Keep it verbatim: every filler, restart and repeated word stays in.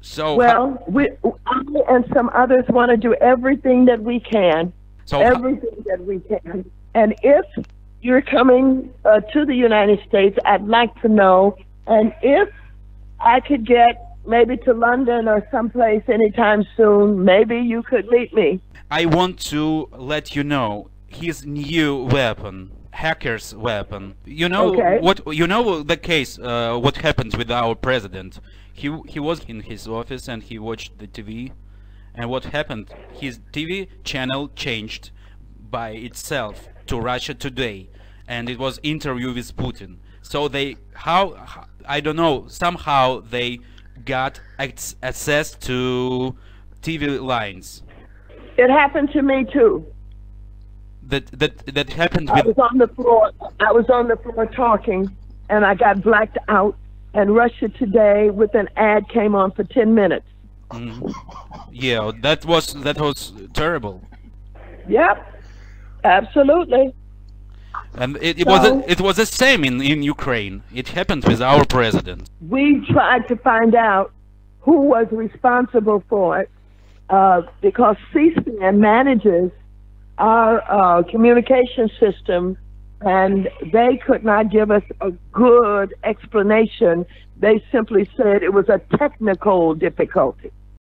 So ho- Well, we, I and some others want to do everything that we can, so ho- everything that we can. And if you're coming uh, to the United States, I'd like to know, and if I could get maybe to London or someplace anytime soon, maybe you could meet me. I want to let you know his new weapon, hacker's weapon. You know Okay. what? You know the case. Uh, what happened with our president? He he was in his office and he watched the T V, and what happened? His T V channel changed by itself to Russia Today, and it was interview with Putin. So they how I don't know. Somehow they got ac- access to T V lines. It happened to me too. That that that happened I with. was on the floor. I was on the floor talking, and I got blacked out. And Russia Today, with an ad, came on for ten minutes. Mm, yeah, that was that was terrible, Yep, absolutely. and it, it was So it was the same in in Ukraine. It happened with our president. we tried to find out who was responsible for it, uh, because C-SPAN manages our uh, communication system, and they could not give us a good explanation. They simply said it was a technical difficulty.